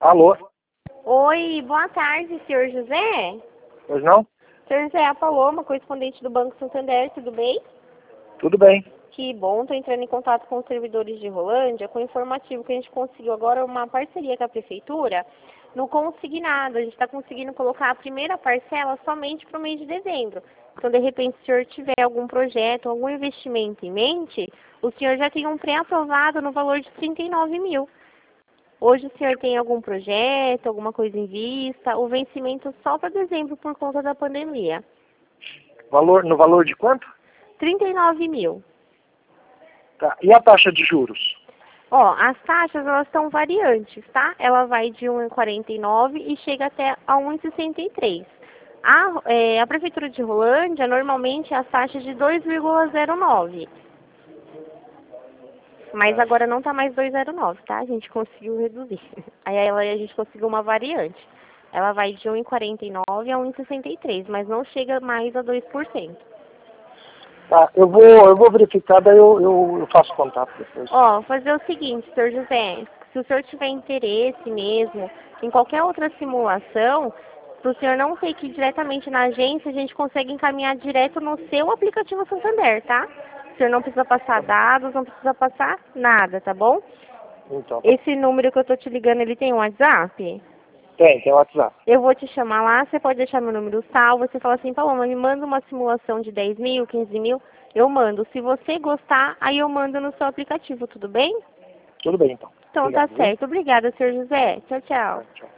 Alô? Oi, boa tarde, senhor José. Pois não? Senhor José, a Paloma, correspondente do Banco Santander, tudo bem? Tudo bem. Que bom, estou entrando em contato com os servidores de Rolândia, com o informativo que a gente conseguiu agora uma parceria com a Prefeitura no consignado. A gente está conseguindo colocar a primeira parcela somente para o mês de dezembro. Então, de repente, se o senhor tiver algum projeto, algum investimento em mente, o senhor já tem um pré-aprovado no valor de 39 mil. Hoje o senhor tem algum projeto, alguma coisa em vista? O vencimento só para dezembro por conta da pandemia. No valor de quanto? 39 mil. Tá. E a taxa de juros? Ó, as taxas elas são variantes, tá? Ela vai de 1,49 e chega até a 1,63. A Prefeitura de Rolândia, normalmente, as taxas de 2,09. Mas agora não tá mais 2,09, tá? A gente conseguiu reduzir. Aí a gente conseguiu uma variante. Ela vai de 1,49 a 1,63, mas não chega mais a 2%. Tá, eu vou verificar, daí eu faço contato depois. Ó, fazer o seguinte, senhor José, se o senhor tiver interesse mesmo em qualquer outra simulação, para o senhor não ter que ir diretamente na agência, a gente consegue encaminhar direto no seu aplicativo Santander, tá? O senhor não precisa passar dados, não precisa passar nada, tá bom? Então, Esse número que eu tô te ligando, ele tem um WhatsApp? tem WhatsApp. Eu vou te chamar lá, você pode deixar meu número salvo, você fala assim, Paloma, me manda uma simulação de 10 mil, 15 mil, eu mando. Se você gostar, aí eu mando no seu aplicativo, tudo bem? Tudo bem, então. Então Obrigado, tá certo. Obrigada, senhor José. Tchau, tchau. Tchau.